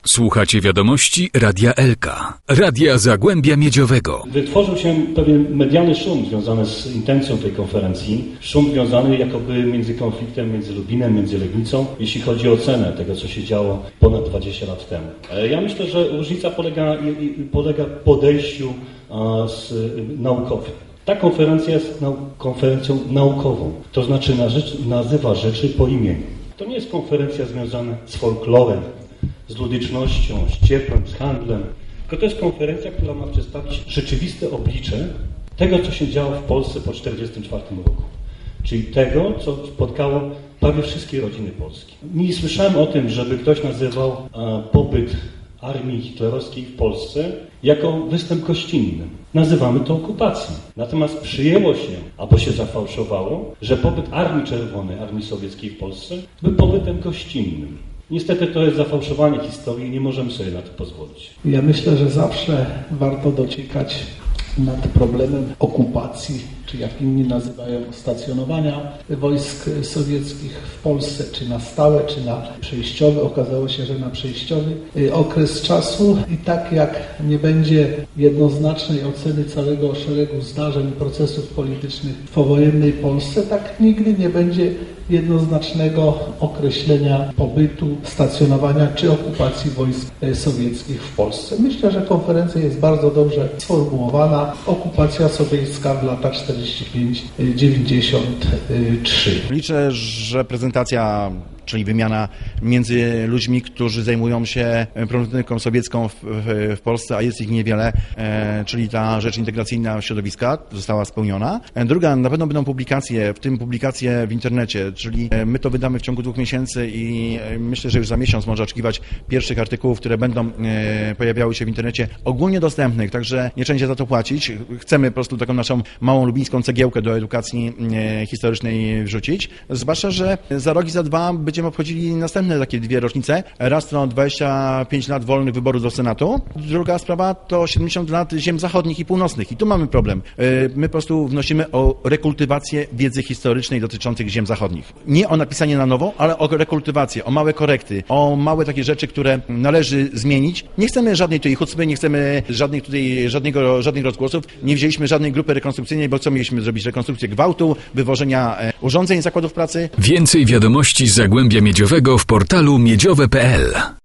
Słuchacie wiadomości Radia Elka, Radia Zagłębia Miedziowego. Wytworzył się pewien medialny szum związany z intencją tej konferencji. Szum związany jakoby między konfliktem między Lubinem, między Legnicą, jeśli chodzi o cenę tego, co się działo ponad 20 lat temu. Ja myślę, że różnica polega w podejściu naukowym. Ta konferencja jest konferencją naukową, to znaczy nazywa rzeczy po imieniu. To nie jest konferencja związana z folklorem, z ludycznością, z ciepłem, z handlem, tylko to jest konferencja, która ma przedstawić rzeczywiste oblicze tego, co się działo w Polsce po 1944 roku. Czyli tego, co spotkało prawie wszystkie rodziny polskie. Nie słyszałem o tym, żeby ktoś nazywał pobyt armii hitlerowskiej w Polsce jako występ gościnny. Nazywamy to okupacją. Natomiast przyjęło się, albo się zafałszowało, że pobyt Armii Czerwonej, Armii Sowieckiej w Polsce był pobytem gościnnym. Niestety to jest zafałszowanie historii i nie możemy sobie na to pozwolić. Ja myślę, że zawsze warto dociekać nad problemem okupacji, czy jak inni nazywają stacjonowania wojsk sowieckich w Polsce, czy na stałe, czy na przejściowy. Okazało się, że na przejściowy okres czasu i tak jak nie będzie jednoznacznej oceny całego szeregu zdarzeń i procesów politycznych w powojennej Polsce, tak nigdy nie będzie jednoznacznego określenia pobytu, stacjonowania czy okupacji wojsk sowieckich w Polsce. Myślę, że konferencja jest bardzo dobrze sformułowana. Okupacja sowiecka w latach 45-93. Liczę, że prezentacja, czyli wymiana między ludźmi, którzy zajmują się problematyką sowiecką w Polsce, a jest ich niewiele, czyli ta rzecz integracyjna środowiska została spełniona. Druga, na pewno będą publikacje, w tym publikacje w internecie, czyli my to wydamy w ciągu 2 miesięcy i myślę, że już za miesiąc można oczekiwać pierwszych artykułów, które będą pojawiały się w internecie ogólnie dostępnych, także nie trzeba za to płacić. Chcemy po prostu taką naszą małą lubińską cegiełkę do edukacji historycznej wrzucić. Zwłaszcza, że za rok i za 2 będziemy obchodzili następne takie 2 rocznice. Raz to 25 lat wolnych wyborów do Senatu. Druga sprawa to 70 lat ziem zachodnich i północnych. I tu mamy problem. My po prostu wnosimy o rekultywację wiedzy historycznej dotyczących ziem zachodnich. Nie o napisanie na nowo, ale o rekultywację, o małe korekty, o małe takie rzeczy, które należy zmienić. Nie chcemy żadnej tutaj chucpy, nie chcemy żadnych rozgłosów. Nie wzięliśmy żadnej grupy rekonstrukcyjnej, bo co mieliśmy zrobić? Rekonstrukcję gwałtu, wywożenia urządzeń zakładów pracy. Więcej wiadomości z Zagłębia Miedziowego w portalu miedziowe.pl.